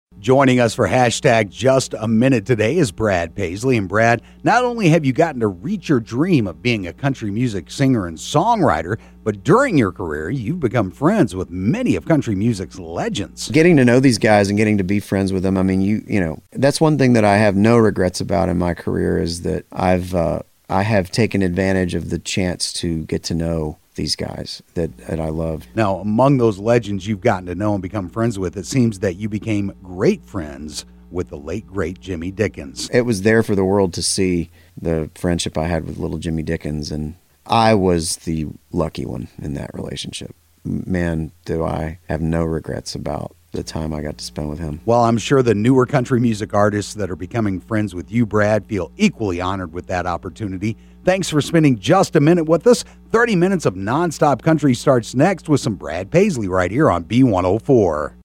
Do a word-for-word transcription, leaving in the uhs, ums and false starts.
Joining us for hashtag Just a Minute today is Brad Paisley. And Brad, not only have you gotten to reach your dream of being a country music singer and songwriter, but during your career, you've become friends with many of country music's legends. Getting to know these guys and getting to be friends with them, I mean, you you know, that's one thing that I have no regrets about in my career is that I've uh, I have taken advantage of the chance to get to know these guys that, that I love. Now, among those legends you've gotten to know and become friends with, it seems that you became great friends with the late, great Jimmy Dickens. It was there for the world to see, the friendship I had with little Jimmy Dickens, and I was the lucky one in that relationship. Man, do I have no regrets about the time I got to spend with him. Well, I'm sure the newer country music artists that are becoming friends with you, Brad, feel equally honored with that opportunity. Thanks for spending just a minute with us. thirty minutes of nonstop country starts next with some Brad Paisley right here on B one oh four.